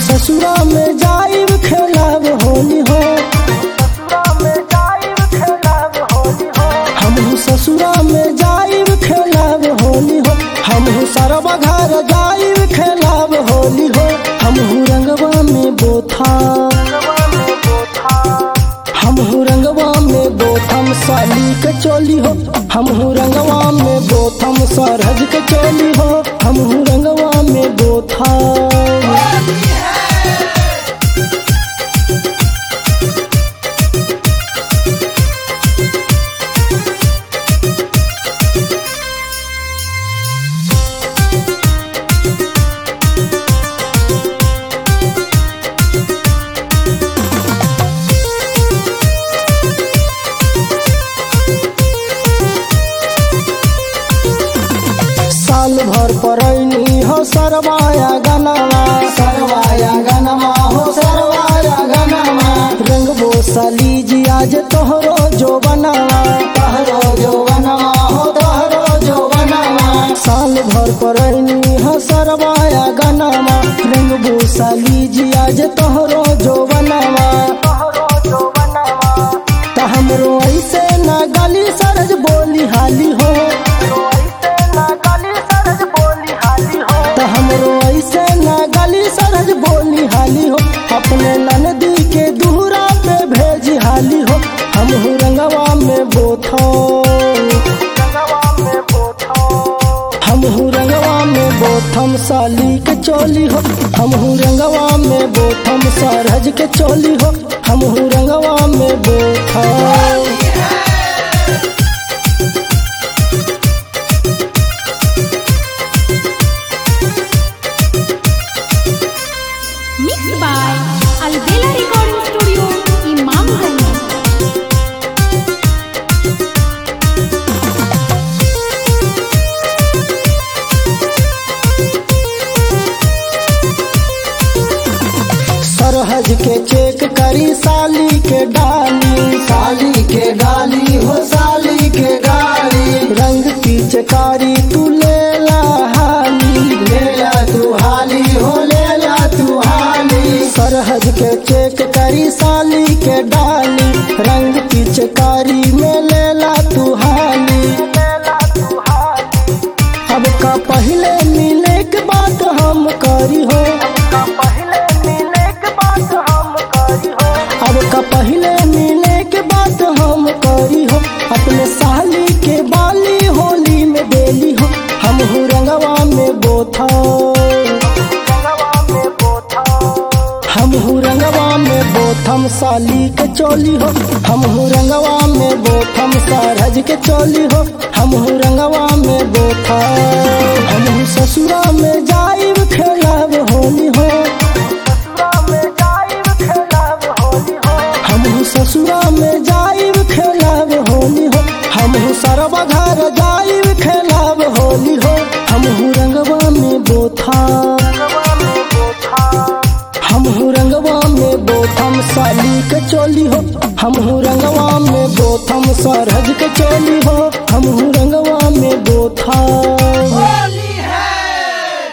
ससुरा में जाइब खेलब होली हो, हमहू ससुरा में जाइब खेलब होली हो, हमहू सरवा घर जाइब खेलब होली हो। हमहू रंगवा में बोथा, हमहू रंगवा में बोथम साली के चोली हो, हमहू रंगवा में बोथम सरहज के चोली हो, हमहू रंगवा में बोथा। साल भर परैनी हो सरवाया गनमा, सरवाया गनमा हो सरवाया गनमा, रंगबो साली जी आज तोहरो जो बनवा, तोहरो जो बनवा हो तोहरो जो बनवा। साल भर परैनी हो सरवाया गनमा, रंगबो साली जी आज तोहरो जो बनवा, तोहरो जो बनवा। त हमरो ऐसे ना गाली सरज बोली हाली हो, हमरो ऐसे ना गली सरज बोली हाली हो, अपने ननदी के दूरा पे भेजी हाली हो। हमहू रंगवा में बोथो, हमहू रंगवा में बोथम साली के चोली हो, हमहू रंगवा में बोथम सरहज के चोली हो, हमहू रंगवा में बोथो। Mixed by Albela Recording Studio, Imamganj. सरहज के चेक करी साली के डाली, साली के डाली हो साली के डाली, रंग पिचकारी तू लेला हाली, लेला तू हाली हो लेला तू हाली। सरहज के चेक करी साली के डाली, रंग पिचकारी में लेला तू हाली, लेला तू हाली। अब का पहले मिले के बात हम करी हो, अब का पहले मिले के बात हम करी हो, अपने साली के बाली होली में बेली हो। हमहू रंगवा में बोथा, हमहू रंगवा में बोथम साली के चोली हो, हमहू रंगवा में बोथम सरहज के चोली हो, हमहू रंगवा में बोथा। हमहू ससुरा में जाइब खेलब होली हो, हमहू ससुरा में जाइब खेलब होली हो, हमहू सरवा घर जाइब खेलब होली हो। हमहू रंगवा में बोथा, हमहू रंगवा में बोथम साली के चोली हो, हमहू रंगवा में बोथम सरहज के चोली हो, हमहू रंगवा में बोथा।